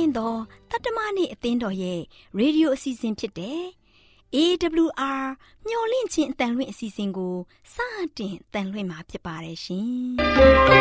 သောတတ္တမနေ့အသင်းတော်ရဲ့ရေဒီယိုအစီအစဉ်ဖြစ်တဲ့ AWR မျော်လင့်ခြင်းအတန်လွင့်အစီအစဉ်ကိုစတင်တန်လွင့်မှာဖြစ်ပါတယ်ရှင်။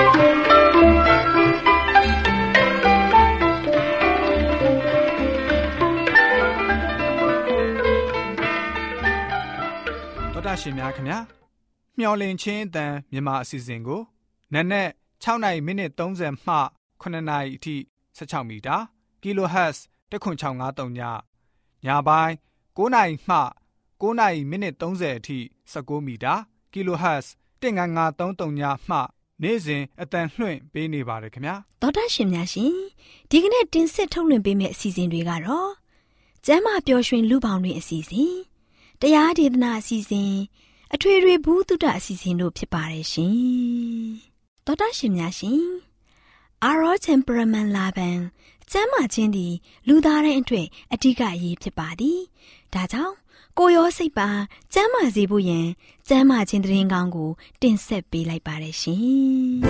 တော်တာရှင်များခင်ဗျာမျော်လင့်ခြင်းအတန်မြန်မာအစီအစဉ်ကိုနက်နက်6နာရီမိနစ်30မှ9နာရီအထိ16မီတာ kHz 10653ညညပိုင်း9နာရီမှ9နာရီမိနစ်30အထိ19မီတာ kHz 19533ညမှနေ့စဉ်အတန်လွှင့်ပေးနေပါတယ်ခင်ဗျာတော်တာရှင်များရှင်ဒီကနေ့တင်ဆက်ထုတ်လွှင့်ပေးမယ့်အစီအစဉ်တွေကတော့ကျမ်းမာပျော်ရွှင်လူပေါင်းတွင်အစီအစဉ်တရားဒေသနာအစီအစဉ်အထွေထွေဘုဒ္ဓအစီအစဉ်တို့ဖြစ်ပါတယ်ရှင်တော်တာရှင်များရှင်အာရောချမ်ပရမန်လာဘန်ကျမ်းမာခြင်းသည်လူသားတိုင်းအတွက်အထူးအရေးဖြစ်ပါသည်ဒါကြောင့်ကိုရောစိတ်ပါကျမ်းမာစေဖို့ယင်ကျမ်းမာခြင်းသတင်းကောင်းကိုတင်ဆက်ပေးလိုက်ပါတယ်ရှင်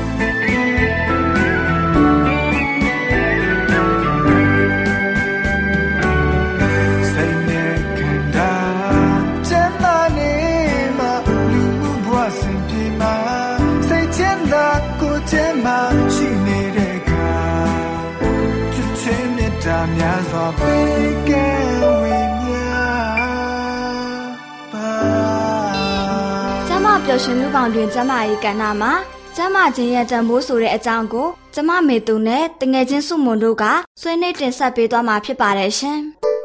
များစွာပေးကဲဝေမြပါကျမပျော်ရွှင်မှုပေါင်းတွင်ကျမရဲ့ကဏ္ဍမှာကျမချင်းရဲ့တန်ဖိုးဆိုတဲ့အကြောင်းကိုကျမမေသူနဲ့တငယ်ချင်းစုမွန်တို့ကဆွေးနွေးတင်ဆက်ပေးသွားမှာဖြစ်ပါတယ်ရှင်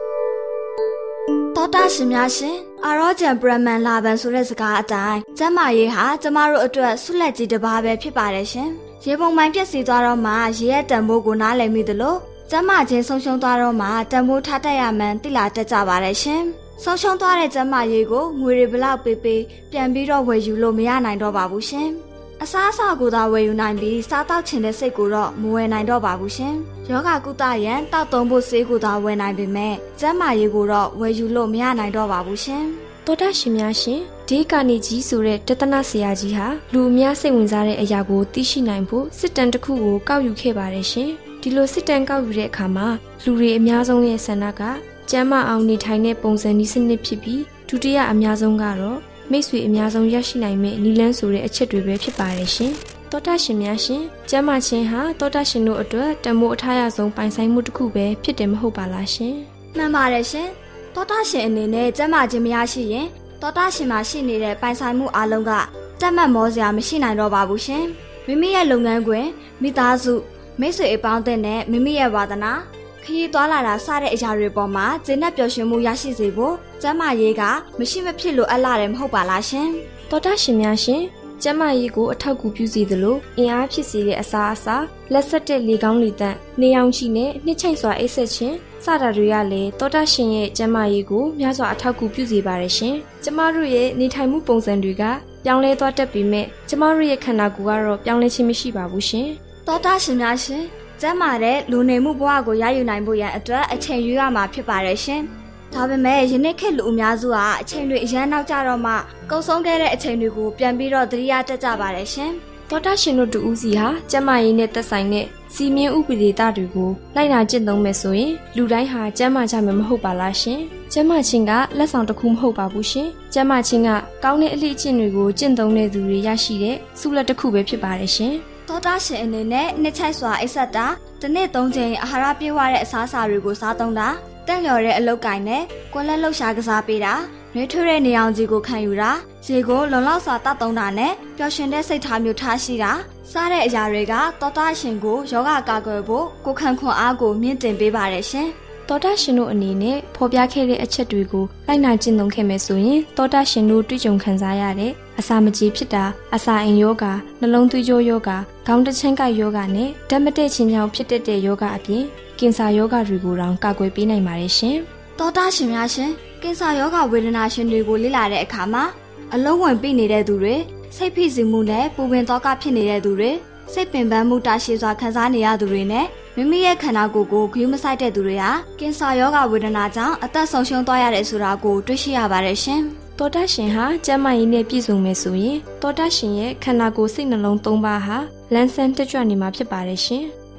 တော်တာရှင်များရှင်အာရောဂျန်ပရမန်လာဘန်ဆိုတဲ့စကားအတိုင်းကျမရဲ့ဟာကျမတို့အတွက်ဆုလက်ကြီးတစ်ပါးပဲဖြစ်ပါတယ်ရှင်ရေပုံပိုင်းပြည့်စည်သွားတော့မှရေရဲ့တန်ဖိုးကိုနားလည်မိသလိုကျမချင်းဆုံးရှုံးသွားတော့မှတန်ဖိုးထားတတ်ရမှန်းသိလာတတ်ကြပါတယ်ရှင်။ဆုံးရှုံးသွားတဲ့ကျမရေးကိုငွေတွေဘလောက်ပေးပေးပြန်ပြီးတော့ဝယ်ယူလို့မရနိုင်တော့ပါဘူးရှင်။အစားအစာကိုသာဝယ်ယူနိုင်ပြီးစားတောက်ချင်တဲ့စိတ်ကိုတော့မဝယ်နိုင်တော့ပါဘူးရှင်။ယောဂကုသရန်တောက်သုံးဖို့ဆေးကိုသာဝယ်နိုင်ပေမဲ့ကျမရေးကိုတော့ဝယ်ယူလို့မရနိုင်တော့ပါဘူးရှင်။တော်တာရှင်များရှင်ဒီကာနီကြီးဆိုတဲ့တသနာဆရာကြီးဟာလူအများစိတ်ဝင်စားတဲ့အရာကိုသိရှိနိုင်ဖို့စစ်တမ်းတစ်ခုကိုကောက်ယူခဲ့ပါတယ်ရှင်။ဒီလိုစစ်တမ်းကောက်ယူတဲ့အခါမှာလူတွေအများဆုံးရဲ့ဆန္ဒကကျန်းမာအောင်နေထိုင်တဲ့ပုံစံနည်းစနစ်ဖြစ်ပြီးဒုတိယအများဆုံးကတော့မိတ်ဆွေအများဆုံးရရှိနိုင်မယ့်နည်းလမ်းဆိုတဲ့အချက်တွေပဲဖြစ်ပါတယ်ရှင်။တော်တာရှင်များရှင်ကျန်းမာခြင်းဟာတော်တာရှင်တို့အတွက်တမိုးအထားရဆုံးပိုင်ဆိုင်မှုတစ်ခုပဲဖြစ်တယ်မဟုတ်ပါလားရှင်။မှန်ပါတယ်ရှင်။တော်တာရှင်အနေနဲ့ကျန်းမာခြင်းမရရှိရင်တော်တာရှင်မှာရှိနေတဲ့ပိုင်ဆိုင်မှုအလုံးကတတ်မှတ်မောစရာမရှိနိုင်တော့ပါဘူးရှင်။မိမိရဲ့လုပ်ငန်းခွင်မိသားစုမိတ်ဆွေအပေါင်းအသင်းနဲ့မိမိရဲ့ဝါသနာခရီးသွားလာတာစတဲ့အရာတွေပေါ်မှာကျေနပ်ပျော်ရွှင်မှုရရှိစေဖို့ကျန်းမာရေးကမရှိမဖြစ်လိုအပ်လာတယ်မဟုတ်ပါလားရှင်။တော်တာရှင်များရှင်ကျန်းမာရေးကိုအထောက်အကူပြုစေသလိုအင်အားဖြစ်စေတဲ့အစာအစာလက်ဆက်တဲ့လေကောင်းလေသန့်နေအောင်ရှိနဲ့နှစ်ချိုက်စွာအိပ်ဆက်ခြင်းစတာတွေကလည်းတော်တာရှင်ရဲ့ကျန်းမာရေးကိုများစွာအထောက်အကူပြုစေပါတယ်ရှင်။ကျမတို့ရဲ့နေထိုင်မှုပုံစံတွေကပြောင်းလဲသွားတတ်ပေမဲ့ကျမတို့ရဲ့ခန္ဓာကိုယ်ကတော့ပြောင်းလဲခြင်းမရှိပါဘူးရှင်။တော်တာရှင်များရှင်ကျန်းမာတဲ့လူနေမှုဘဝကိုရယူနိုင်ဖို့ရန်အတွက်အချိန်ယူရမှာဖြစ်ပါတယ်ရှင်။ဒါပေမဲ့ယနေ့ခေတ်လူအများစုဟာအချိန်တွေအရန်နောက်ကျတော့မှကုန်ဆုံးခဲ့တဲ့အချိန်တွေကိုပြန်ပြီးတော့သတိရတတ်ကြပါတယ်ရှင်။တော်တာရှင်တို့တူဦးစီဟာကျန်းမာရေးနဲ့သက်ဆိုင်တဲ့စီမင်းဥပဒေသားတွေကိုလိုက်နာကျင့်သုံးမယ်ဆိုရင်လူတိုင်းဟာကျန်းမာကြမယ်မဟုတ်ပါလားရှင်။ကျန်းမာခြင်းကလက်ဆောင်တစ်ခုမဟုတ်ပါဘူးရှင်။ကျန်းမာခြင်းကကောင်းတဲ့အလှည့်အကျင့်တွေကိုကျင့်သုံးတဲ့သူတွေရရှိတဲ့ဆုလက်တစ်ခုပဲဖြစ်ပါတယ်ရှင်။တော်တာရှင်အနေနဲ့နှစ်ချိုက်စွာအိပ်ဆက်တာတစ်နေ့3ချိန်အာဟာရပြည့်ဝတဲ့အစားအစာတွေကိုစားသုံးတာတက်လျော်တဲ့အလုပ်ကိုင်နဲ့ကိုယ်လက်လှုပ်ရှားကစားပေးတာနှွေးထွေးတဲ့နေအောင်ကြီးကိုခံယူတာရေကိုလုံလောက်စွာတောက်သုံးတာနဲ့ပျော်ရွှင်တဲ့စိတ်ထားမျိုးထားရှိတာစားတဲ့အရာတွေကတော်တာရှင်ကိုယောဂကာကွယ်ဖို့ကိုခံခွန်အားကိုမြင့်တင်ပေးပါတယ်ရှင်တော်တာရှင်တို့အနေနဲ့ဖော်ပြခဲ့တဲ့အချက်တွေကိုလိုက်နာကျင့်သုံးခဲ့မယ်ဆိုရင်တော်တာရှင်တို့တွေ့ကြုံခံစားရတဲ့အစာမကြေဖြစ်တာအစာအိမ်ယောဂနှလုံးသွေးကြောယောဂခေါင်းတချမ်းကိုက်ယောဂနဲ့ဓာတ်မတည့်ခြင်းကြောင့်ဖြစ်တဲ့ယောဂအပြင်ကင်ဆာယောဂတွေကိုတောင်ကာကွယ်ပေးနိုင်ပါတယ်ရှင်တော်တာရှင်များရှင်ကင်ဆာယောဂဝေဒနာရှင်တွေကိုလေ့လာတဲ့အခါမှာအလုံးဝင်ပြနေတဲ့သူတွေစိတ်ဖိစီးမှုနဲ့ပူပင်သောကဖြစ်နေတဲ့သူတွေစိတ်ပင်ပန်းမှုတာရှည်စွာခံစားနေရသူတွေနဲ့မိမိရဲ့ခန္ဓာကိုယ်ကိုဂရုမစိုက်တဲ့သူတွေဟာကင်ဆာယောဂဝေဒနာကြောင့်အသက်ဆုံးရှုံးသွားရတယ်ဆိုတာကိုတွေ့ရှိရပါတယ်ရှင်တော်တာရှင်ဟာကျန်းမာရေးနဲ့ပြည့်စုံမယ်ဆိုရင်တော်တာရှင်ရဲ့ခန္ဓာကိုယ်စိတ်နှလုံး၃ပါးဟာလန်းဆန်းတက်ကြွနေမှာဖြစ်ပါတယ်ရှင်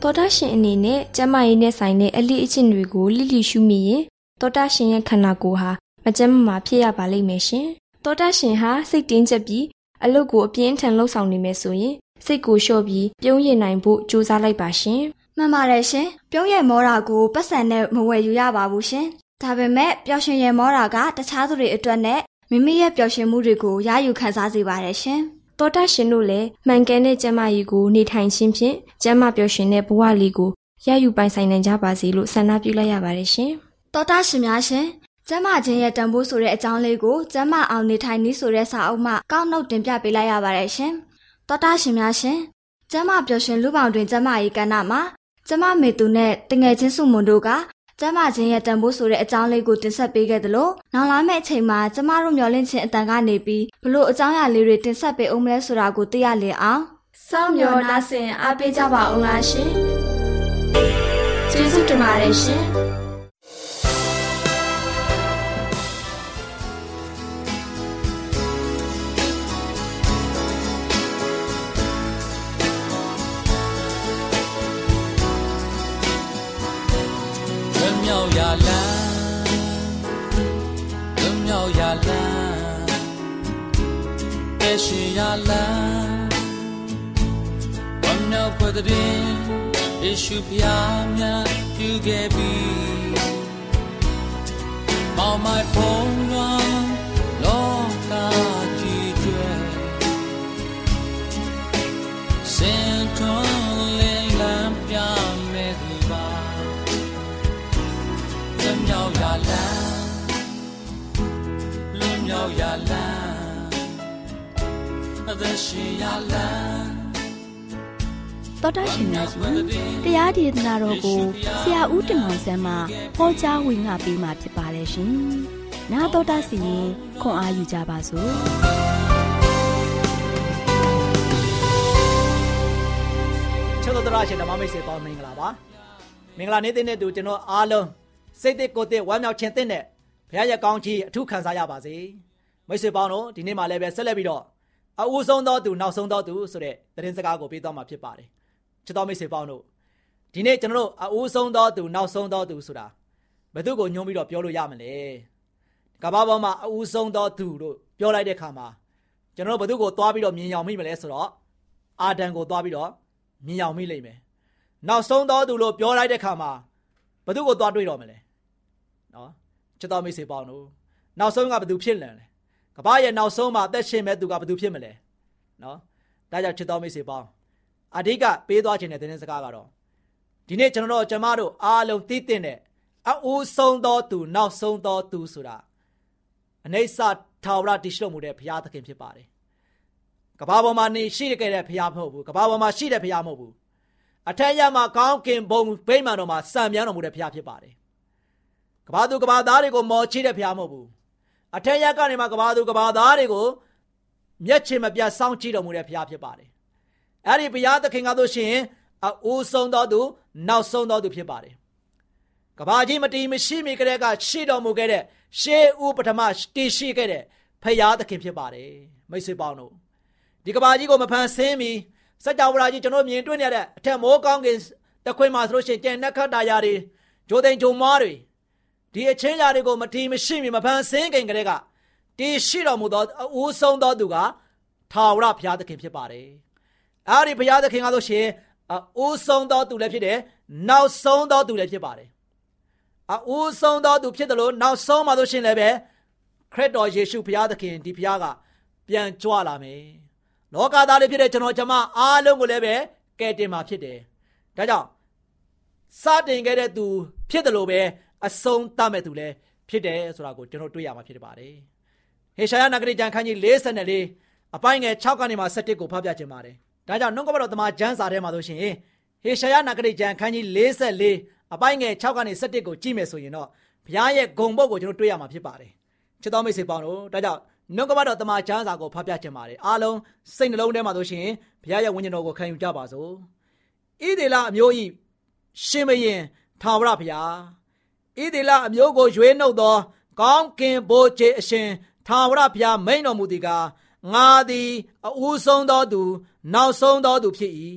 တောတာရှင်အနေနဲ့ကျန်းမာရေးနဲ့ဆိုင်တဲ့အလိအကျင့်တွေကိုလိလိရှုမိရင်တောတာရှင်ရဲ့ခန္ဓာကိုယ်ဟာမကျန်းမာဖြစ်ရပါလိမ့်မယ်ရှင်တောတာရှင်ဟာစိတ်တင်းကျပ်ပြီးအလုပ်ကိုအပြင်းထန်လှုပ်ဆောင်နေမယ်ဆိုရင်စိတ်ကိုလျှော့ပြီးပြုံးရနိုင်ဖို့ကြိုးစားလိုက်ပါရှင်မှန်ပါတယ်ရှင်ပြုံးရမောတာကိုပတ်စံနဲ့မဝယ်ယူရပါဘူးရှင်ဒါပေမဲ့ပျော်ရွှင်ရမောတာကတခြားသူတွေအတွက်နဲ့မိမိရဲ့ပျော်ရွှင်မှုတွေကိုရယူခံစားစေပါတယ်ရှင်တောတာရှင်တို့လည်းမှန်ကန်တဲ့ကျန်းမာရေးကိုနေထိုင်ခြင်းဖြင့်ကျန်းမာပျော်ရွှင်တဲ့ဘဝလေးကိုရယူပိုင်ဆိုင်နိုင်ကြပါစေလို့ဆန္ဒပြုလိုက်ရပါတယ်ရှင်တောတာရှင်များရှင်ကျန်းမာခြင်းရဲ့တန်ဖိုးဆိုတဲ့အကြောင်းလေးကိုကျန်းမာအောင်နေထိုင်နည်းဆိုတဲ့စာအုပ်မှကောက်နှုတ်တင်ပြပေးလိုက်ရပါတယ်ရှင်တောတာရှင်များရှင်ကျန်းမာပျော်ရွှင်လူပေါင်းတွင်ကျန်းမာရေးကဏ္ဍမှာကျမမေသူနဲ့တငယ်ချင်းစုမွန်တို့ကကျမချင်းရဲ့တန်ဖိုးဆိုတဲ့အကြောင်းလေးကိုတင်ဆက်ပေးခဲ့သလိုနောက်လာမယ့်အချိန်မှာကျမတို့မျှော်လင့်ခြင်းအတန်ကနေပြီးဘလို့အကြောင်းအရာလေးတွေတင်ဆက်ပေးအောင်မလဲဆိုတာကိုသိရလေအောင်စောင့်မျှော်နားဆင်အားပေးကြပါအောင်လားရှင်ကျေးဇူးတင်ပါတယ်ရှင်是呀啦，我们过的边，也许不要面就给比，毛买风浪，落大拒绝，心中连蓝边没对吧？怎么呀啦，怎么呀啦？ တော်တာရှင်များရှင်တရားဒေသနာတော်ကိုဆရာဦးတင်မောင်ဆန်းမှဟောကြားဝင်ငါပေးมาဖြစ်ပါတယ်ရှင်။နာတော်တာစီရင်ခွန်အားယူကြပါစို့။ချစ်တော်တော်ရှင်ဓမ္မမိတ်ဆွေပေါင်းမင်္ဂလာပါ။မင်္ဂလာနေ့တဲ့တူကျွန်တော်အားလုံးစိတ်ကိုယ်တည်းဝမ်းမြောက်ခြင်းတဲ့ဘုရားရဲ့ကောင်းချီးအထူးခံစားရပါစေ။မိတ်ဆွေပေါင်းတို့ဒီနေ့မှလည်းပဲဆက်လက်ပြီးတော့အဦးဆုံးသောသူနောက်ဆုံးသောသူဆိုတဲ့သတင်းစကားကိုပေးသွားမှာဖြစ်ပါတယ်ချစ်တော်မိတ်ဆွေပေါင်းတို့ဒီနေ့ကျွန်တော်တို့အဦးဆုံးသောသူနောက်ဆုံးသောသူဆိုတာဘယ်သူကိုညွှန်းပြီးတော့ပြောလို့ရမလဲကမ္ဘာပေါ်မှာအဦးဆုံးသောသူလို့ပြောလိုက်တဲ့အခါမှာကျွန်တော်တို့ဘယ်သူကိုသွားပြီးတော့မြင်ရောက်မိမလဲဆိုတော့အာဒံကိုသွားပြီးတော့မြင်ရောက်မိလိမ့်မယ်နောက်ဆုံးသောသူလို့ပြောလိုက်တဲ့အခါမှာဘယ်သူကိုသွားတွေ့တော့မလဲနော်ချစ်တော်မိတ်ဆွေပေါင်းတို့နောက်ဆုံးကဘယ်သူဖြစ်လန်လဲကမ္ဘာရဲ့နောက်ဆုံးမှာအသက်ရှင်မဲ့သူကဘယ်သူဖြစ်မလဲနော်ဒါကြောင့်ချစ်တော်မိတ်ဆွေပေါင်းအဓိကပေးသွားခြင်းတဲ့သတင်းစကားကတော့ဒီနေ့ကျွန်တော်တို့ကျမတို့အားလုံးသိတဲ့အဦးဆုံးသောသူနောက်ဆုံးသောသူဆိုတာအနိစ္စထာဝရတည်ရှိမှုတဲ့ဘုရားသခင်ဖြစ်ပါတယ်ကမ္ဘာပေါ်မှာနေရှိခဲ့တဲ့ဘုရားမဟုတ်ဘူးကမ္ဘာပေါ်မှာရှိတဲ့ဘုရားမဟုတ်ဘူးအထက်ရမှာကောင်းကင်ဘုံဗိမာန်တော်မှာစံမြန်းတော်မူတဲ့ဘုရားဖြစ်ပါတယ်ကမ္ဘာသူကမ္ဘာသားတွေကိုမော်ချိတဲ့ဘုရားမဟုတ်ဘူးအထက်ရကနေမှကမ္ဘာသူကမ္ဘာသားတွေကိုမျက်ခြေမပြတ်စောင့်ကြည့်တော်မူတဲ့ဘုရားဖြစ်ပါတယ်။အဲ့ဒီဘုရားသခင်ကဆိုရှင်အဦးဆုံးသောသူနောက်ဆုံးသောသူဖြစ်ပါတယ်။ကမ္ဘာကြီးမတည်မရှိမီကတည်းကရှိတော်မူခဲ့တဲ့ရှေးဦးပထမတည်ရှိခဲ့တဲ့ဘုရားသခင်ဖြစ်ပါတယ်။မိတ်ဆွေပေါင်းတို့ဒီကမ္ဘာကြီးကိုမဖန်ဆင်းမီစัจ java ကြီးကျွန်တော်မြင်တွေ့နေရတဲ့အထက်မိုးကောင်းကင်တခွင်မှာဆိုလို့ရှိရင်ကျန်နှက်ခတ်တာယာတွေဂျိုသိန်ဂျုံမွားတွေဒီအချင်းရာတွေကိုမထီမရှိမီမဖန်ဆင်းခင်ကလေးကတည်ရှိတော်မူသောအဦးဆုံးသောသူကထာဝရဘုရားသခင်ဖြစ်ပါတယ်။အဲဒီဘုရားသခင်ကဆိုရှင်အဦးဆုံးသောသူလည်းဖြစ်တယ်။နောက်ဆုံးသောသူလည်းဖြစ်ပါတယ်။အဦးဆုံးသောသူဖြစ်တယ်လို့နောက်ဆုံးမှာဆိုရှင်လည်းပဲခရစ်တော်ယေရှုဘုရားသခင်ဒီဘုရားကပြန်ကြွလာမယ်။လောကသားတွေဖြစ်တဲ့ကျွန်တော်ကျမအားလုံးကိုလည်းပဲကယ်တင်မှာဖြစ်တယ်။ဒါကြောင့်စတင်ခဲ့တဲ့သူဖြစ်တယ်လို့ပဲအဆုံးသတ်မဲ့သူလည်းဖြစ်တယ်ဆိုတာကိုကျွန်တော်တွေ့ရမှာဖြစ်ပါတယ်။ဟေရှာယနဂရီကျမ်းခန်းကြီး44အပိုင်းငယ်6ကနေမှ17ကိုဖတ်ပြခြင်းပါတယ်။ဒါကြောင့်နှုတ်ကပတ်တော်တမန်ကျမ်းစာထဲမှာဆိုရှင်ဟေရှာယနဂရီကျမ်းခန်းကြီး44အပိုင်းငယ်6ကနေ17ကိုကြည့်မယ်ဆိုရင်တော့ဘုရားရဲ့ဂုဏ်ပုဒ်ကိုကျွန်တော်တွေ့ရမှာဖြစ်ပါတယ်။ချစ်တော်မိတ်ဆွေပေါင်းတို့ဒါကြောင့်နှုတ်ကပတ်တော်တမန်ကျမ်းစာကိုဖတ်ပြခြင်းပါတယ်။အားလုံးစိတ်နှလုံးထဲမှာဆိုရှင်ဘုရားရဲ့ဝိညာဉ်တော်ကိုခံယူကြပါစို့။ဣသေလအမျိုး၏ရှင်ဘုရင်ထာဝရဘုရားဣသေလအမျိုးကိုရွေးနှုတ်သောကောင်းကင်ဘိုးခြေအရှင်ထာဝရဘုရားမိန်တော်မူသည်ကားငါသည်အဦးဆုံးသောသူနောက်ဆုံးသောသူဖြစ်၏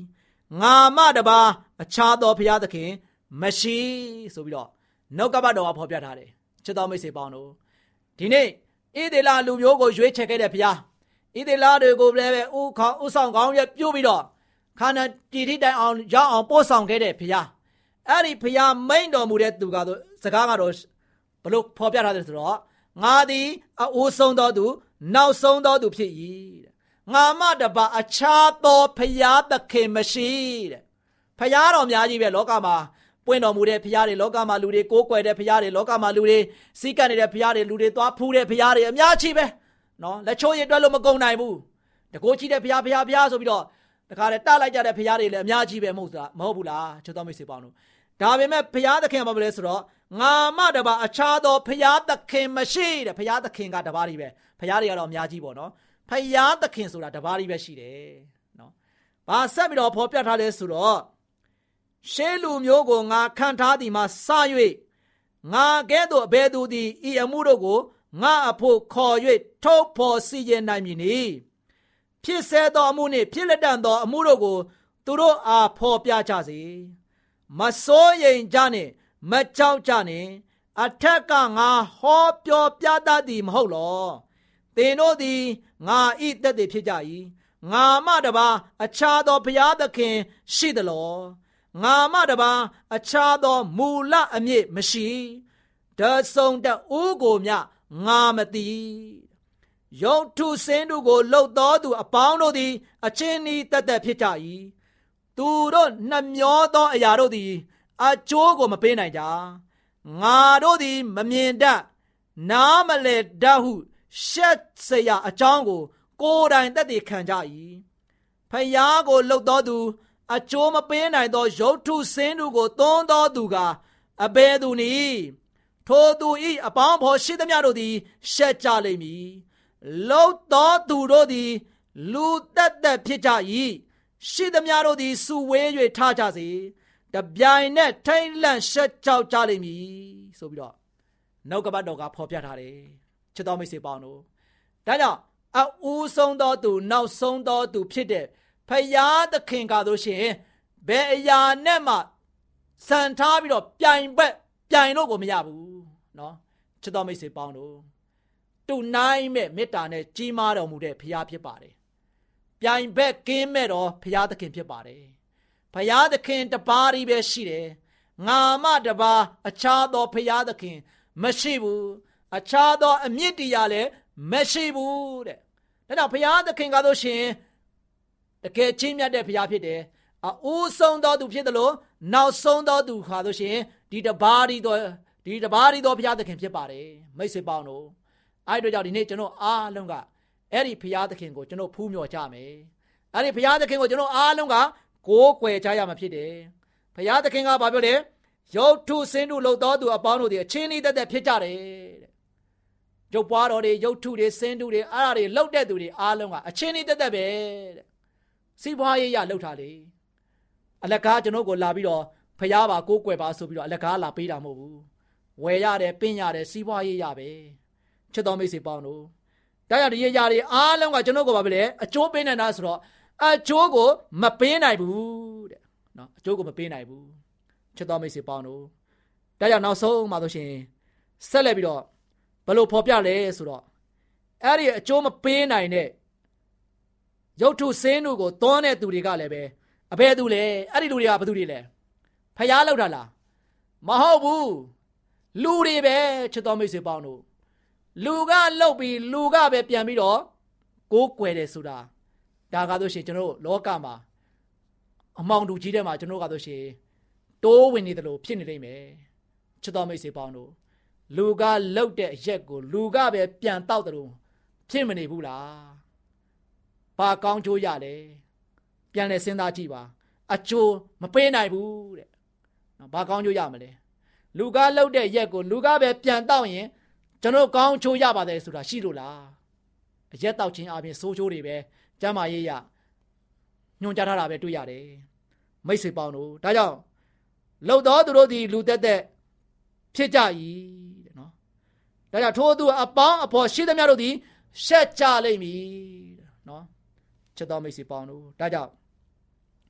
ငါမတပါအခြားသောဘုရားသခင်မရှိဆိုပြီးတော့နှုတ်ကပတ်တော်ကဖော်ပြထားတယ်ချစ်တော်မိတ်ဆွေပေါင်းတို့ဒီနေ့ဣသရေလလူမျိုးကိုရွေးချယ်ခဲ့တဲ့ဘုရားဣသရေလတွေကိုလည်းပဲဥဆောင်ကောင်းရပြုတ်ပြီးတော့ခါနာပြည်ထိတိုင်အောင်ရောက်အောင်ပို့ဆောင်ခဲ့တဲ့ဘုရားအဲ့ဒီဘုရားမိန်တော်မူတဲ့သူကတော့စကားကတော့ဘလို့ဖော်ပြထားတယ်ဆိုတော့ငါသည်အိုးဆုံးသောသူနောက်ဆုံးသောသူဖြစ်၏ငါမတပါအခြားသောဘုရားသခင်မရှိတဲ့ဘုရားတော်များကြီးပဲလောကမှာပွင့်တော်မူတဲ့ဘုရားတွေလောကမှာလူတွေကိုးကွယ်တဲ့ဘုရားတွေလောကမှာလူတွေစီးကပ်နေတဲ့ဘုရားတွေလူတွေသွားဖူးတဲ့ဘုရားတွေအများကြီးပဲနော်လက်ချိုးရည်တွက်လို့မကုန်နိုင်ဘူးတကိုးကြီးတဲ့ဘုရားဆိုပြီးတော့တခါတည်းတလိုက်ကြတဲ့ဘုရားတွေလည်းအများကြီးပဲမဟုတ်ဘူးလားချစ်တော်မိတ်ဆွေပေါင်းတို့ဒါပေမဲ့ဘုရားသခင်ဘာမလဲဆိုတော့ငါမတပါအခြားသောဘုရားသခင်မရှိတဲ့ဘုရားသခင်ကတပါးကြီးပဲဘုရားတွေကတော့အများကြီးပေါ့နော်ဘုရားသခင်ဆိုတာတပါးကြီးပဲရှိတယ်နော်ဘာဆက်ပြီးတော့ဖော်ပြထားလဲဆိုတော့ရှေးလူမျိုးကိုငါခံထားသည်မှာစ၍ငါကဲ့သို့အဘယ်သူသည်ဤအမှုတို့ကိုငါအဖို့ခေါ်၍ထုတ်ဖော်စီရင်နိုင်မည်နီဖြစ်စေသောအမှုနှင့်ဖြစ်လက်တန်သောအမှုတို့ကိုသူတို့အားဖော်ပြကြစေမစိုးရိမ်ကြနှင့်မကြောက်ကြနှင့်အထက်ကငါဟောပြောပြတတ်သည်မဟုတ်လောသင်တို့သည်ငါဤသက်သေဖြစ်ကြ၏ငါမတပါအခြားသောဘုရားသခင်ရှိသလောငါမတပါအခြားသောမူလအမြစ်မရှိတဆုံတဦးကိုမျှငါမသိယုတ်ထုစင်းတို့ကိုလှုပ်တော်သူအပေါင်းတို့သည်အချင်းဤတသက်ဖြစ်ကြ၏သူတို့နှမျောသောအရာတို့သည်အကျိုးကိုမပေးနိုင်ကြငါတို့သည်မမြင်တတ်နားမလည်တတ်ဟုရှက်เสียအကြောင်းကိုယ်တိုင်သက်သေခံကြ၏ဖယားကိုလှုပ်တော်သူအကျိုးမပေးနိုင်သောယုတ်ထုစင်းတို့ကိုသွန်းတော်သူကအဘယ်သူနည်းထိုသူ၏အပေါင်းဖော်ရှိသမျှတို့သည်ရှက်ကြလိမ့်မည်လှုပ်တော်သူတို့သည်လူသက်သက်ဖြစ်ကြ၏ရှိသမျှတို့သည်စုဝေး၍ထားကြစေတပြိုင်နက်ထိတ်လန့်ရှက်ကြောက်ကြလိမ့်မည်ဆိုပြီးတော့နှုတ်ကပတ်တော်ကဖော်ပြထားတယ်ချစ်တော်မိတ်ဆွေပေါင်းတို့ဒါကြောင့်အဦးဆုံးသောသူနောက်ဆုံးသောသူဖြစ်တဲ့ဖယားသခင်ကားလို့ရှိရင်ဘယ်အရာနဲ့မှစံထားပြီးတော့ပြိုင်လို့ကိုမရဘူးเนาะချစ်တော်မိတ်ဆွေပေါင်းတို့တူနိုင်မဲ့မေတ္တာနဲ့ကြီးမားတော်မူတဲ့ဖယားဖြစ်ပါတယ်ပြိုင်ဘက်ကင်းမဲ့တော်ဖယားသခင်ဖြစ်ပါတယ်ဖယားသခင်တပါးကြီးပဲရှိတယ်ငါမတပါးအခြားသောဖယားသခင်မရှိဘူးအခြားသောအမြင့်တရားလည်းမရှိဘူးတဲ့ဒါကြောင့်ဘုရားသခင်ကားလို့ရှင်တကယ်ချင်းမြတ်တဲ့ဘုရားဖြစ်တယ်အဦးဆုံးသောသူဖြစ်တယ်လို့နောက်ဆုံးသောသူခါလို့ရှင်ဒီတပါးဒီသောဘုရားသခင်ဖြစ်ပါတယ်မိတ်ဆွေပေါင်းတို့အဲ့တို့ကြောင့်ဒီနေ့ကျွန်တော်အားလုံးကအဲ့ဒီဘုရားသခင်ကိုကျွန်တော်ဖူးမြော်ကြမယ်အဲ့ဒီဘုရားသခင်ကိုကျွန်တော်အားလုံးကကိုးကွယ်ကြရမှာဖြစ်တယ်ဘုရားသခင်ကဘာပြောလဲရုပ်ထုစင်းတို့လှုပ်တော်သူအပေါင်းတို့ဒီအချင်းဤသက်သက်ဖြစ်ကြတယ်တဲ့ရုပ်ပွားတော်တွေရုပ်ထုတွေစင်းတို့တွေအားတွေလှုပ်တဲ့သူတွေအားလုံးကအချင်းဤသက်သက်ပဲတဲ့စီးပွားရေးရလှုပ်တာလေအလကားကျွန်တော်ကိုလာပြီးတော့ဖျားပါကိုးကွယ်ပါဆိုပြီးတော့အလကားလာပေးတာမဟုတ်ဘူးဝယ်ရတယ်ပင့်ရတယ်စီးပွားရေးရပဲချစ်တော်မိတ်ဆွေပေါင်းတို့ဒါကြောင့်ဒီရတွေအားလုံးကကျွန်တော်ကိုပါပဲလေအကျိုးပေးနေတာဆိုတော့အကျိုးကိုမပေးနိုင်ဘူးတဲ့နော်အကျိုးကိုမပေးနိုင်ဘူးချစ်တော်မိတ်ဆွေပေါင်းတို့ဒါကြောင့်နောက်ဆုံးမှာဆိုရှင်ဆက်လက်ပြီးတော့ဘယ်လိုဖော်ပြလဲဆိုတော့အဲ့ဒီအကျိုးမပေးနိုင်တဲ့ရုပ်ထုစင်းတို့ကိုသွန်းတဲ့သူတွေကလည်းပဲအဘယ်သူလဲအဲ့ဒီလူတွေကဘယ်သူတွေလဲဖျားလောက်တာလားမဟုတ်ဘူးလူတွေပဲချစ်တော်မိတ်ဆွေပေါင်းတို့လူကလှုပ်ပြီးလူကပဲပြန်ပြီးတော့ကိုးကွယ်တယ်ဆိုတာဒါကားဆိုရှင်ကျွန်တော်လောကမှာအမောင်တူကြီးတဲ့မှာကျွန်တော်ကားဆိုရှင်တိုးဝင်နေတယ်လို့ဖြစ်နေလိမ့်မယ်ချစ်တော်မိတ်ဆွေပေါင်းတို့လူကလှုပ်တဲ့အရက်ကိုလူကပဲပြန်တောက်တယ်လို့ဖြစ်မနေဘူးလားဘာကောင်းကျိုးရလဲပြန်လဲစဉ်းစားကြည့်ပါအကျိုးမပေးနိုင်ဘူးတဲ့ဘာကောင်းကျိုးရမလဲလူကလှုပ်တဲ့ရက်ကိုလူကပဲပြန်တောက်ရင်ကျွန်တော်ကောင်းချိုးရပါတယ်ဆိုတာရှိလို့လားအရက်တောက်ခြင်းအပြင်ဆိုးချိုးတွေပဲကျမ်းမာရေးရညွှန်ကြားထားတာပဲတွေ့ရတယ်မိတ်ဆွေပေါင်းတို့ဒါကြောင့်လှုပ်တော်သူတို့ဒီလူသက်သက်ဖြစ်ကြ၏တဲ့နော်ဒါကြောင့်ထိုသူအပေါင်းအဖော်ရှိသမျှတို့သည်ရှက်ကြလိမ့်မည်တဲ့နော်ချစ်တော်မိတ်ဆွေပေါင်းတို့ဒါကြောင့်ဒီ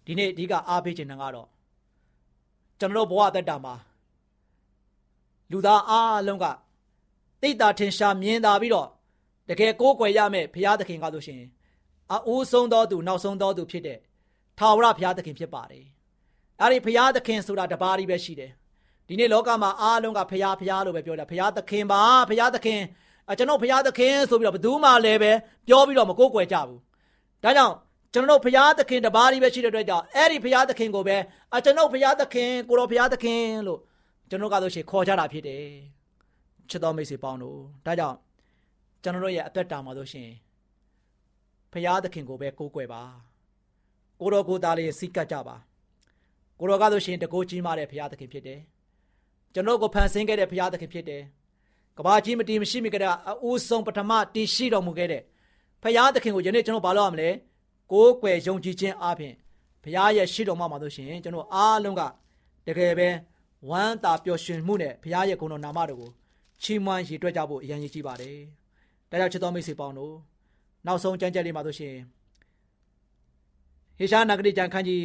ဒီနေ့ဒီကအားပေးခြင်းကတော့ကျွန်တော်ဘဝသက်တာမှာလူသားအားလုံးကသိတာထင်ရှားမြင်သာပြီးတော့တကယ်ကိုးကွယ်ရမယ်ဘုရားသခင်ကဆိုရှင်အဦးဆုံးသောသူနောက်ဆုံးသောသူဖြစ်တဲ့ထာဝရဘုရားသခင်ဖြစ်ပါတယ်။အဲဒီဘုရားသခင်ဆိုတာတပါးကြီးပဲရှိတယ်။ဒီနေ့လောကမှာအားလုံးကဘုရားလို့ပဲပြောတာဘုရားသခင်ပါဘုရားသခင်ကျွန်တော်ဘုရားသခင်ဆိုပြီးတော့ဘယ်သူမှလည်းပဲပြောပြီးတော့မကိုးကွယ်ကြဘူး။ဒါကြောင့်ကျွန်တော်ဘုရားသခင်တပါးကြီးပဲရှိတဲ့အတွက်ကြောင့်အဲ့ဒီဘုရားသခင်ကိုပဲကျွန်တော်ဘုရားသခင်ကိုတော်ဘုရားသခင်လို့ကျွန်တော်ကဆိုရှင်ခေါ်ကြတာဖြစ်တယ်။ချစ်တော်မိတ်ဆွေပေါင်းတို့ဒါကြောင့်ကျွန်တော်ရဲ့အသက်တာမှာဆိုရှင်ဘုရားသခင်ကိုပဲကိုးကွယ်ပါကိုတော်ကိုသားလေးစိတ်ကပ်ကြပါကိုတော်ကဆိုရှင်တကိုးကြီးမားတဲ့ဘုရားသခင်ဖြစ်တယ်ကျွန်တော်ကိုဖန်ဆင်းခဲ့တဲ့ဘုရားသခင်ဖြစ်တယ်ကဘာကြီးမတည်မရှိမိကြတဲ့အဦးဆုံးပထမတည်ရှိတော်မူခဲ့တဲ့ဘုရားသခင်ကိုယနေ့ကျွန်တော်ဘာလို့ရမလဲကိုးကွယ်ယုံကြည်ခြင်းအပြင်ဘုရားရဲ့ရှိတော်မှာဆိုရှင်ကျွန်တော်အားလုံးကတကယ်ပဲဝမ်းသာပျော်ရွှင်မှုနဲ့ဘုရားရဲ့ဂုဏ်တော်နာမတော်ကိုချီးမွမ်းရည်တွက်ကြဖို့အရန်ကြီးပါတယ်ဒါကြောင့်ချစ်တော်မိတ်ဆွေပေါင်းတို့နောက်ဆုံးကြမ်းကြက်လေးမှာဆိုရှင်ဟေရှာနဂတိကျမ်းခန်းကြီး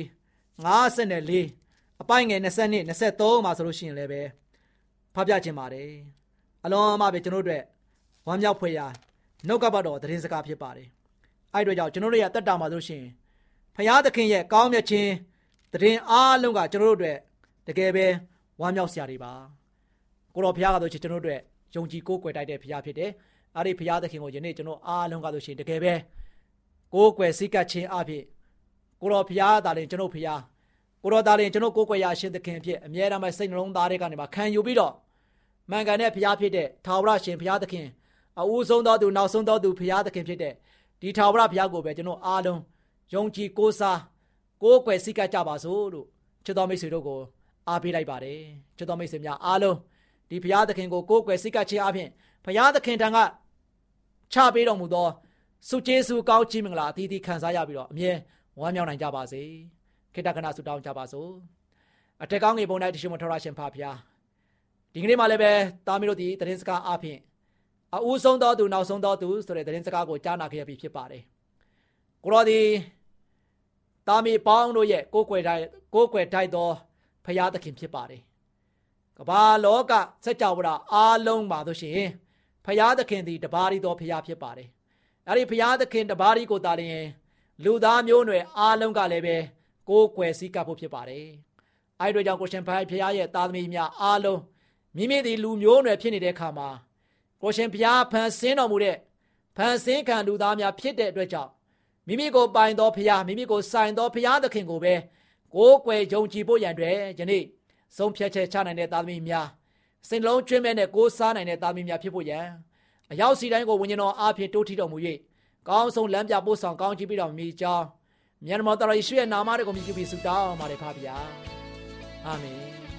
54အပိုင်းငယ်20 23မှာဆိုလို့ရှိရင်လည်းပဲဖတ်ပြခြင်းပါတယ်အလွန်အမပဲကျွန်တော်တို့ဝမ်းမြောက်ဖွယ်ရာနှုတ်ကပတ်တော်သတင်းစကားဖြစ်ပါတယ်အဲ့တို့ကြောင့်ကျွန်တော်တို့ရဲ့တက်တာမှာဆိုရှင်ဘုရားသခင်ရဲ့ကောင်းမြတ်ခြင်းသတင်းအားလုံးကကျွန်တော်တို့တကယ်ပဲဝမ်းမြောက်စရာတွေပါကိုတော်ဘုရားကဆိုကျွန်တော်တို့ယုံကြည်ကိုးကွယ်တိုက်တဲ့ဘုရားဖြစ်တယ်အဲ့ဒီဘုရားသခင်ကိုယနေ့ကျွန်တော်အားလုံးကဆိုရှင်တကယ်ပဲကိုးကွယ်စိတ်ကပ်ခြင်းအဖြစ်ကိုတော်ဘုရားသာလျှင်ကျွန်တော်ဘုရားကိုတော်သာလျှင်ကျွန်တော်ကိုးကွယ်ရရှင်သခင်ဖြစ်အမြဲတမ်းစိတ်နှလုံးသားတွေကနေမှခံယူပြီးတော့မှန်ကန်တဲ့ဘုရားဖြစ်တဲ့ထာဝရရှင်ဘုရားသခင်အဦးဆုံးသောသူနောက်ဆုံးသောသူဘုရားသခင်ဖြစ်တဲ့ဒီထာဝရဘုရားကိုပဲကျွန်တော်အားလုံးယုံကြည်ကိုးစားကိုးကွယ်စိတ်ကပ်ကြပါစို့လို့ချစ်တော်မိတ်ဆွေတို့ကိုအားပေးလိုက်ပါတယ်ချစ်တော်မိတ်ဆွေများအားလုံးဒီဘုရားသခင်ကိုကိုးကွယ်စိတ်ကပ်ခြင်းအပြင်ဘုရားသခင်ထံကချပေးတော်မူသောဆုကျေးဇူးကောင်းချီးမင်္ဂလာအသီးသီးခံစားရပြီးတော့အမြဲဝမ်းမြောက်နိုင်ကြပါစေခေတ္တခဏဆုတောင်းကြပါစို့အထက်ကောင်းငယ်ပုံ၌တရှိမထောရရှင်ဖာဘုရားဒီကနေ့မှလည်းပဲသားမီးတို့ဒီသတင်းစကားအပြင်အဦးဆုံးသောသူနောက်ဆုံးသောသူဆိုတဲ့သတင်းစကားကိုကြားနာခဲ့ရပြီဖြစ်ပါတယ်ကိုတော်ဒီသားမီးပေါင်းတို့ရဲ့ကိုးကွယ်တိုက်သောဘုရားသခင်ဖြစ်ပါတယ်ကမ္ဘာလောကစကြဝဠာအားလုံးပါဆိုရှင်ဘုရားသခင်သည်တပါးရီသောဘုရားဖြစ်ပါတယ်အဲ့ဒီဘုရားသခင်တပါးရီကိုသာလျှင်လူသားမျိုးနွယ်အားလုံးကလည်းပဲကိုးကွယ်စည်းကပ်ဖို့ဖြစ်ပါတယ်အဲ့ဒီကြောင့်ကိုရှင်ဘုရားရဲ့သားသမီးများအားလုံးမိမိသည်လူမျိုးနွယ်ဖြစ်နေတဲ့အခါမှာကိုရှင်ဘုရားဖန်ဆင်းတော်မူတဲ့ဖန်ဆင်းခံလူသားများဖြစ်တဲ့အတွက်ကြောင့်မိမိကိုပိုင်သောဘုရားမိမိကိုဆိုင်သောဘုရားသခင်ကိုပဲကိုးကွယ်ယုံကြည်ဖို့ရန်အတွက်ယနေ့ဆုံးဖြတ်ချက်ချနိုင်တဲ့သားသမီးများစိတ်လုံးကျွမ်းမဲ့နဲ့ကိုးစားနိုင်တဲ့သားသမီးများဖြစ်ဖို့ရန်အရောက်စီတိုင်းကိုဝိညာဉ်တော်အားဖြင့်တိုးထီတော်မူ၍ကောင်းဆုံးလမ်းပြပို့ဆောင်ကောင်းချီးပေးတော်မူမိကြောင်းမြတ်မောတော်ယေရှုရဲ့နာမတော်ကိုမြှုပ်ပြီးဆုတောင်းပါတယ်ဖပါဗျာအာမင်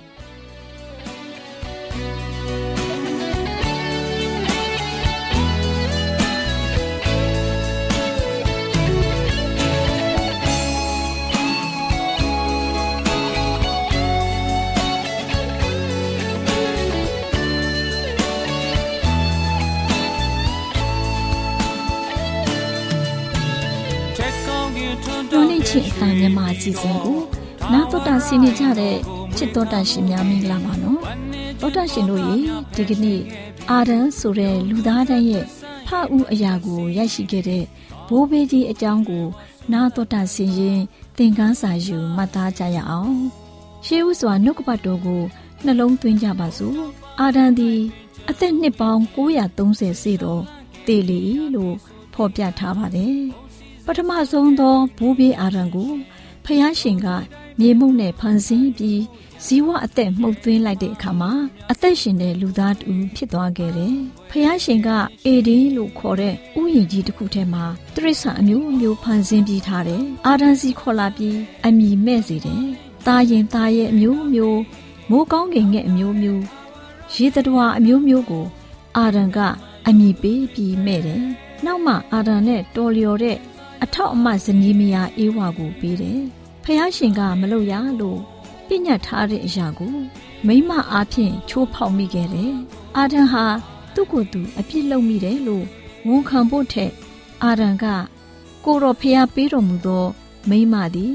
တော်လေးချစ်အတိုင်းမြန်မာအစီအစဉ်ကိုနားတော်တာဆင်းနေကြတဲ့ချစ်တော်တန်ရှင်များမင်္ဂလာပါနော်တော်တန်ရှင်တို့ရေဒီကနေ့အာဒန်ဆိုတဲ့လူသားတိုင်းရဲ့ဖဦးအရာကိုရရှိခဲ့တဲ့ဘိုးဘေးကြီးအကြောင်းကိုနားတော်တာဆင်းရင်သင်ခန်းစာယူမှတ်သားကြရအောင်ရှေးဥစွာနှုတ်ကပတ်တော်ကိုနှလုံးသွင်းကြပါစို့အာဒန်သည်အသက်နှစ်ပေါင်း930စေတော့တေလီလို့ဖော်ပြထားပါတယ်ပထမဆုံးသောဘိုးဘေးအာဒံကိုဖယားရှင်ကမြေမှုန့်နဲ့ဖန်ဆင်းပြီးဇီဝအသက်မှုတ်သွင်းလိုက်တဲ့အခါမှာအသက်ရှင်တဲ့လူသားတူဖြစ်သွားခဲ့တယ်။ဖယားရှင်ကအေဒီလို့ခေါ်တဲ့ဥယျာဉ်ကြီးတစ်ခုထဲမှာတိရစ္ဆာန်အမျိုးမျိုးဖန်ဆင်းပြီးထားတယ်။အာဒံစီခေါ်လာပြီးအမိမဲ့စေတယ်။သားရင်သားရဲ့အမျိုးမျိုးမိုးကောင်းကင်ရဲ့အမျိုးမျိုးရေတတော်အမျိုးမျိုးကိုအာဒံကအမိပေးပြီးမဲ့တယ်။နောက်မှအာဒံနဲ့တော်လျော်တဲ့အထောက်အမဇနီးမယားအေဝါကိုပေးတယ်။ဖယားရှင်ကမလုပ်ရလို့ပြညတ်ထားတဲ့အရာကိုမိမအားဖြင့်ချိုးဖောက်မိခဲ့တယ်။အာဒံဟာသူ့ကိုယ်သူအပြစ်လုပ်မိတယ်လို့ဝန်ခံဖို့ထက်အာဒံကကိုတော်ဖယားပေးတော်မူသောမိမသည်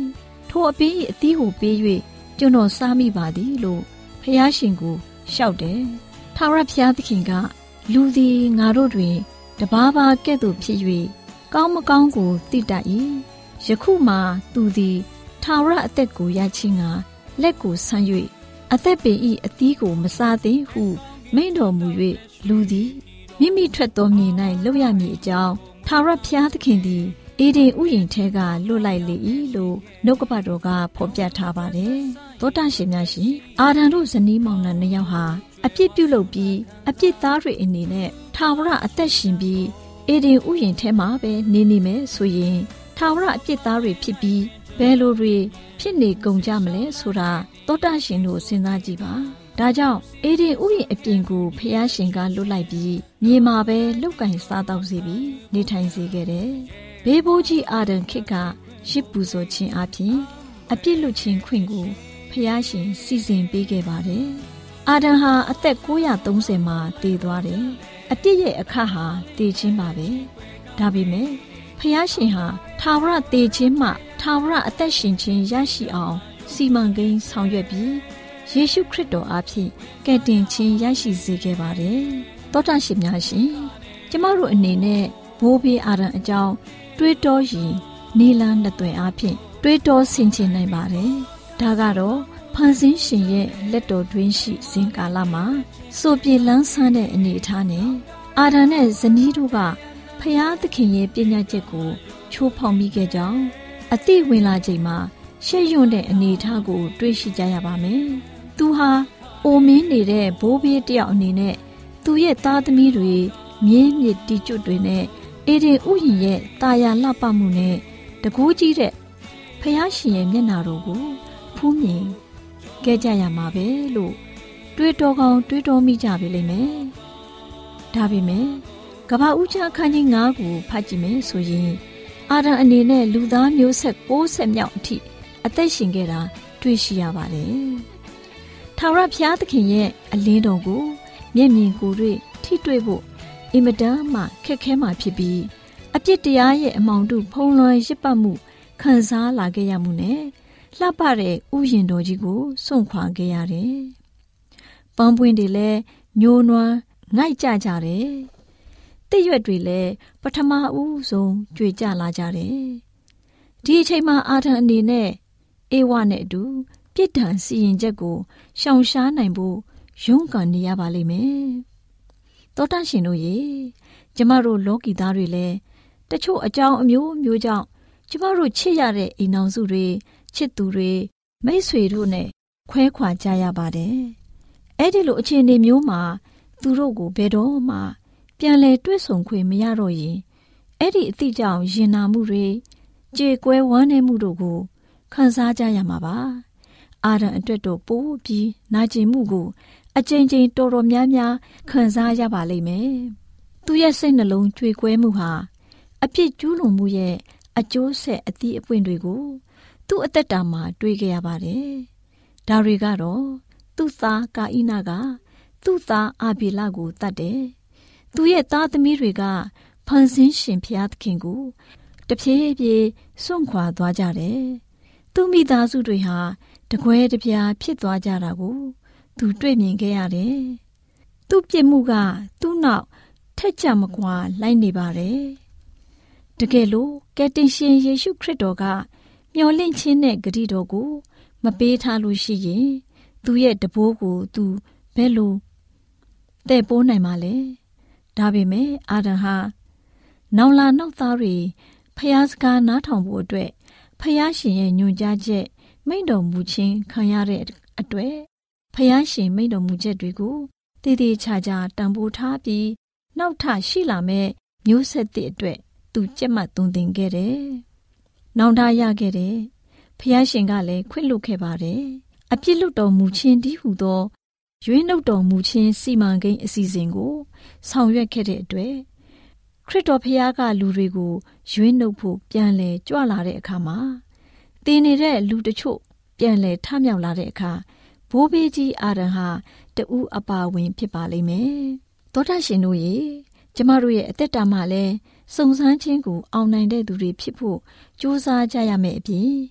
ထိုအပင်၏အသီးကိုပေး၍ကျွန်တော်စားမိပါသည်လို့ဖျားရှင်ကိုလျှောက်တယ်။ထာဝရဘုရားသခင်ကလူသည်ငါတို့တွင်တပါးပါကဲ့သို့ဖြစ်၍ကောင်းမကောင်းကိုသိတတ်၏။ယခုမှသူသည်ထာဝရအသက်ကိုရခြင်းကလက်ကိုဆမ်း၍အသက်ပင်၏အသီးကိုမစားသင့်ဟုမိန့်တော်မူ၍လူသည်မိမိထွက်သောမြေ၌လှုပ်ရမည်အကြောင်းထာဝရဘုရားသခင်သည်အေဒင်ဥယျာဉ်ထဲကလွတ်လိုက်လေ၏လို့နှုတ်ကပတ်တော်ကဖော်ပြထားပါတယ်။သောတာရှင်များရှင်အာဒံတို့ဇနီးမောင်နှံနှစ်ယောက်ဟာအပြစ်ပြုလုပ်ပြီးအပြစ်သားတွေအနေနဲ့ထာဝရအသက်ရှင်ပြီးအေဒင်ဥယျာဉ်ထဲမှာပဲနေမယ်ဆိုရင်ထာဝရအပြစ်သားတွေဖြစ်ပြီးဘယ်လိုတွေဖြစ်နေကုန်ကြမလဲဆိုတာသောတာရှင်တို့စဉ်းစားကြည့်ပါ။ဒါကြောင့်အေဒင်ဥယျာဉ်အပြင်ကိုဖျားရှင်ကလွတ်လိုက်ပြီးမြေမှာပဲလုတ်ကင်စားတော့စေပြီးနေထိုင်စေခဲ့တယ်။ဘေးဘိုးကြီးအာဒံခေတ်ကရှစ်ပူဇော်ခြင်းအပြင်အပြစ်လွတ်ခြင်းခွင့်ကိုဖျားရှင်စီစဉ်ပေးခဲ့ပါတယ်။အာဒံဟာအသက်930မှာတည်သွားတယ်။အပြစ်ရဲ့အခါဟာတည်ခြင်းပါပဲ။ဒါပေမဲ့ဖျားရှင်ဟာထာဝရတည်ခြင်းမှထာဝရအသက်ရှင်ခြင်းရရှိအောင်စီမံကိန်းဆောင်ရွက်ပြီးယေရှုခရစ်တော်အားဖြင့်ကယ်တင်ခြင်းရရှိစေခဲ့ပါတယ်။သောတာရှင်များရှင်ကျမတို့အနေနဲ့ဘိုးဘေးအာဒံအကြောင်းတွေးတောရင်နီလန်းနှစ်သွင်အားဖြင့်တွေးတောဆင်ခြင်နိုင်ပါတယ်။ဒါကတော့ဖန်ဆင်းရှင်ရဲ့လက်တော်တွင်းရှိစဉ်ကာလမှာစိုးပြေလန်းဆန်းတဲ့အနေအထားနဲ့အာဒံနဲ့ဇနီးတို့ကဖျားသခင်ရဲ့ပညာချက်ကိုချိုးဖောက်မိခဲ့ကြောင်းအသိဝင်လာချိန်မှာရှက်ရွံ့တဲ့အနေအထားကိုတွေးရှိကြရပါမယ်။သူဟာအိုမင်းနေတဲ့ဘိုးဘေးတယောက်အနေနဲ့သူရဲ့သားသမီးတွေမြင်းမြစ်တီကျွတ်တွေနဲ့အေဒင်ဥယျာဉ်ရဲ့တာယာလှပမှုနဲ့တကူးကြီးတဲ့ဖျားရှင်ရဲ့မျက်နာတော်ကိုဖူးမြင်ခဲ့ကြရမှာပဲလို့တွေးတော်ကောင်းတွေးတော်မိကြပြီလိမ့်မယ်။ဒါပေမဲ့ကမ္ဘာဦးချအခန်းကြီး9ကိုဖတ်ကြည့်မယ်ဆိုရင်အာဒံအနေနဲ့လူသားမျိုးဆက်60မြောက်အထိအသက်ရှင်ခဲ့တာတွေ့ရှိရပါတယ်။ထာဝရဘုရားသခင်ရဲ့အလင်းတော်ကိုမျက်မြင်ကိုယ်တွေ့ထိတွေ့ဖို့အင်မတန်မှခက်ခဲမှဖြစ်ပြီးအပြစ်တရားရဲ့အမောင်တုဖုံးလွှမ်းရစ်ပတ်မှုခံစားလာခဲ့ရမှုနဲ့လှပတဲ့ဥယျာဉ်တော်ကြီးကိုစွန့်ခွာခဲ့ရတယ်။ပန်းပွင့်တွေလည်းညိုနွမ်းငိုက်ကြကြတယ်။တစ်ရွက်တွေလည်းပထမဦးဆုံးကြွေကြလာကြတယ်။ဒီအချိန်မှာအာဒံအနေနဲ့အေဝနဲ့အတူပြစ်ဒဏ်စီရင်ချက်ကိုရှောင်ရှားနိုင်ဖို့ရုန်းကန်နေရပါလိမ့်မယ်။သောတာရှင်တို့ရေကျမတို့လောကီသားတွေလည်းတချို့အကြောင်းအမျိုးမျိုးကြောင့်ကျမတို့ချစ်ရတဲ့အိမ်အောင်စုတွေချစ်သူတွေမိတ်ဆွေတို့နဲ့ခွဲခွာကြရပါတယ်။အဲ့ဒီလိုအခြေအနေမျိုးမှာသူတို့ကိုဘယ်တော့မှပြန်လည်တွေ့ဆုံခွင့်မရတော့ရင်အဲ့ဒီအသည့်ကြောင့်ရင်နာမှုတွေကြေကွဲဝမ်းနည်းမှုတို့ကိုခံစားကြရမှာပါ။အာဒံအတွက်တော့ပိုးပြီးနာကျင်မှုကိုအကြိမ်ကြိမ်တော်တော်များများခံစားရပါလိမ့်မယ်။သူရဲ့စိတ်နှလုံးကြွေကွဲမှုဟာအပြစ်ကျူးလွန်မှုရဲ့အကျိုးဆက်အသီးအပွင့်တွေကိုသူ့အသက်တာမှာတွေ့ကြရပါတယ်။ဒါတွေကတော့သူ့သားကာဣနကသူ့သားအာဘေလကိုတတ်တယ်။သူရဲ့သားသမီးတွေကဖန်ဆင်းရှင်ဘုရားသခင်ကိုတဖြည်းဖြည်းစွန့်ခွာသွားကြတယ်။သူ့မိသားစုတွေဟာတကွဲတပြားဖြစ်သွားကြတာကိုသူတွေ့မြင်ခဲ့ရတယ်။သူ့ပြစ်မှုကသူ့နောက်ထက်ကြမကွာလိုက်နေပါတယ်။တကယ်လို့ကယ်တင်ရှင်ယေရှုခရစ်တော်ကမျှော်လင့်ခြင်းနဲ့ဂရုတော်ကိုမပေးထားလို့ရှိရင်သူရဲ့တဘိုးကိုသူဘယ်လိုတဲ့ပိုးနိုင်မှာလဲ။ဒါပေမဲ့အာဒံဟာနောင်လာနောက်သားတွေဖျားစကားနားထောင်ဖို့အတွက်ဖျားရှင်ရဲ့ညွှန်ကြားချက်မိန့်တော်မူခြင်းခံရတဲ့အတွက်ဖျားရှင်မိန့်တော်မူချက်တွေကိုတည်တည်ချာချာတန်ဖိုးထားပြီးနောက်ထပ်ရှိလာမဲ့မျိုးဆက်သစ်အတွက်သူကြက်မှတ်သွန်သင်ခဲ့တယ်။နောင်တရခဲ့တယ်။ဖျားရှင်ကလည်းခွင့်လွှတ်ခဲ့ပါတယ်။အပြစ်လွတ်တော်မူခြင်းတည်းဟူသောရွေးနှုတ်တော်မူခြင်းစီမံကိန်းအစီအစဉ်ကိုဆောင်ရွက်ခဲ့တဲ့အတွက်ခရစ်တော်ဖျားကလူတွေကိုရွေးနှုတ်ဖို့ပြန်လဲကြွလာတဲ့အခါမှာတည်နေတဲ့လူတချို့ပြန်လဲထမြောက်လာတဲ့အခါဘိုးဘေးကြီးအာဒံဟာတူအပါဝင်ဖြစ်ပါလိမ့်မယ်။သောတာရှင်တို့ရေကျမတို့ရဲ့အသက်တာမှာလဲစုံစမ်းခြင်းကိုအောင်နိုင်တဲ့သူတွေဖြစ်ဖို့ကြိုးစားကြရမယ့်အပြင်မ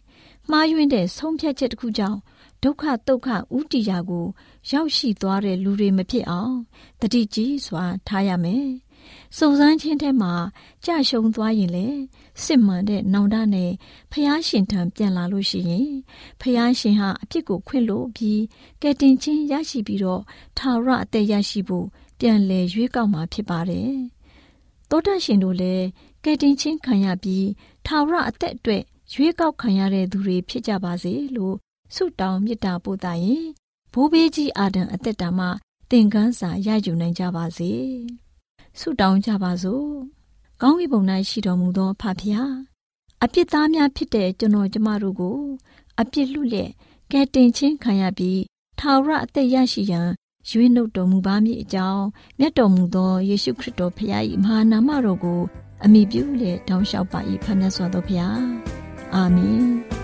မှားယွင်းတဲ့ဆုံးဖြတ်ချက်တစ်ခုကြောင့်ဒုက္ခတုတ်ခဥတီရာကိုရောက်ရှိသွားတဲ့လူတွေမဖြစ်အောင်တတိကြီးစွာထားရမယ်။စုံစမ်းခြင်းထဲမှာကြရှုံသွားရင်လေစစ်မှန်တဲ့နောင်တနဲ့ဖျားရှင်ထံပြန်လာလို့ရှိရင်ဖျားရှင်ဟာအပြစ်ကိုခွင့်လို့ပြီးကယ်တင်ခြင်းရရှိပြီးတော့ထာဝရအသက်ရရှိဖို့ပြန်လည်ရွေးကောက်မှာဖြစ်ပါတယ်။သောတာရှင်တို့လည်းကယ်တင်ခြင်းခံရပြီးထာဝရအသက်အတွက်ရွေးကောက်ခံရတဲ့သူတွေဖြစ်ကြပါစေလို့ဆုတောင်းမေတ္တာပို့သရင်ဘိုးဘေးကြီးအာဒံအသက်တာမှသင်ခန်းစာရယူနိုင်ကြပါစေ။ဆုတောင်းကြပါစို့။ကောင်းကင်ဘုံ၌ရှိတော်မူသောဖဖျားအပြစ်သားများဖြစ်တဲ့ကျွန်တော်ကျမတို့ကိုအပြစ်လွတ်လျက်ကယ်တင်ခြင်းခံရပြီးထာဝရအသက်ရရှိရန်ရွေးနှုတ်တော်မူပါမည်အကြောင်းမြတ်တော်မူသောယေရှုခရစ်တော်ဖခင်၏မဟာနာမတော်ကိုအမိပြုလျက်တောင်းလျှောက်ပါ၏ဖခင်မြတ်စွာသောဖခင်အာမင်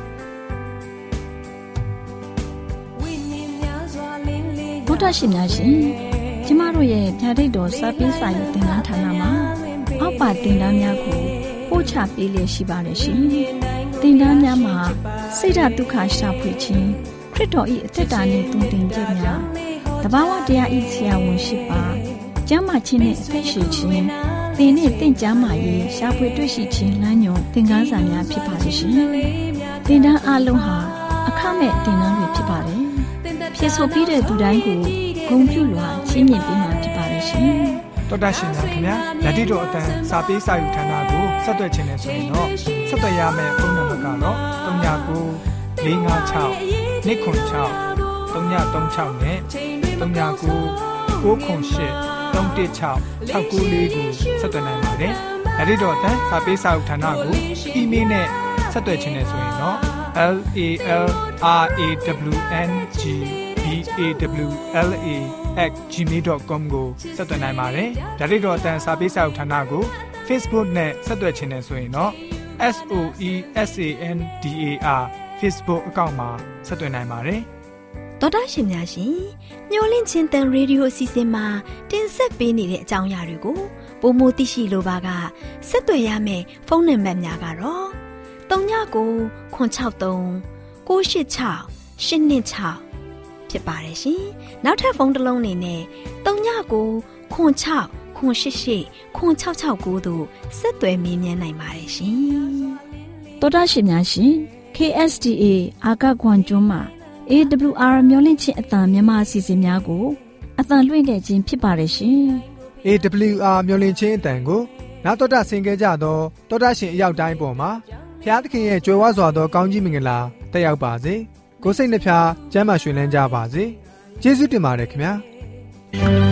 ဘုရားရှင်များရှင်ကျမတို့ရဲ့ဗျာဒိတ်တော်စာပေးစာရေးသင်တန်းဌာနမှာအောက်ပါသင်တန်းများကိုပို့ချပေးလျက်ရှိပါတယ်ရှင်သင်တန်းများမှာစိတ်ဓာတ်ဒုက္ခရှာဖွေခြင်းခရစ်တော်၏အသက်တာနှင့်တုန်တင်ခြင်းများတဘာဝတရားဤဆရာဝန်ရှိပါကျမ်းမာခြင်းနဲ့အသက်ရှိခြင်းသင်နဲ့တင့်ကြမာရေးရှားဖွေတွေ့ရှိခြင်းလမ်းညွန်သင်ခန်းစာများဖြစ်ပါလိမ့်ရှင်သင်တန်းအလုံးဟာအခမဲ့သင်တန်းတွေဖြစ်ပါတယ်ဖြစ်ဆိုပြီးတဲ့သူတိုင်းကိုဂုဏ်ပြုလွှာချီးမြှင့်ပေးမှာဖြစ်ပါလိမ့်ရှင်တော်တာရှင်များခင်ဗျာဓာတိတော်အတန်းစာပေးစာယူဌာနကိုဆက်သွယ်ခြင်းနဲ့ဆိုရင်တော့ဆက်သွယ်ရမယ့်ဖုန်းနံပါတ်ကတော့39 656 296 336နဲ့39 998 316 694ကိုဆက်သွယ်နိုင်ပါတယ်။ဒါ့အပြင်တော့စာပေးစာဥထာဏာကိုအီးမေးလ်နဲ့ဆက်သွယ်ခြင်းနဲ့ဆိုရင်တော့ LALRAWNGBAWLA@gmail.com ကိုဆက်သွင်းနိုင်ပါတယ်။ဒါ့အပြင်တော့စာပေးစာဥထာဏာကို Facebook နဲ့ဆက်သွယ်ခြင်းနဲ့ဆိုရင်တော့ SOESANDAR Facebook အကောင့်မှာဆက်သွင်းနိုင်ပါတယ်။တော်တာရှင်များရှင်မျော်လင့်ခြင်းတန်ရေဒီယိုအစီအစဉ်မှာတင်ဆက်ပေးနေတဲ့အကြောင်းအရာတွေကိုပိုမိုသိရှိလိုပါကဆက်သွယ်ရမယ့်ဖုန်းနံပါတ်များကတော့39 963 986 826ဖြစ်ပါတယ်ရှင်။နောက်ထပ်ဖုန်းတစ်လုံးနေနဲ့39 96 988 9669တို့ဆက်သွယ်မြင်းမြန်းနိုင်ပါတယ်ရှင်။တော်တာရှင်များရှင် KSTA အာကခွန်ကျွန်းမှာAWR မျော်လင့်ခြင်းအသံမြန်မာအစီအစဉ်များကိုအသံလွှင့်ခဲ့ခြင်းဖြစ်ပါတယ်ရှင်။ AWR မျော်လင့်ခြင်းအသံကိုနားတော်တာဆင် gay ကြတော့တော်တာရှင်အရောက်တိုင်းပေါ်မှာဘုရားသခင်ရဲ့ကြွယ်ဝစွာသောကောင်းကြီးမင်္ဂလာတက်ရောက်ပါစေ။ကိုယ်စိတ်နှဖျားကျမ်းမာရွှင်လန်းကြပါစေ။ကျေးဇူးတင်ပါတယ်ခင်ဗျာ။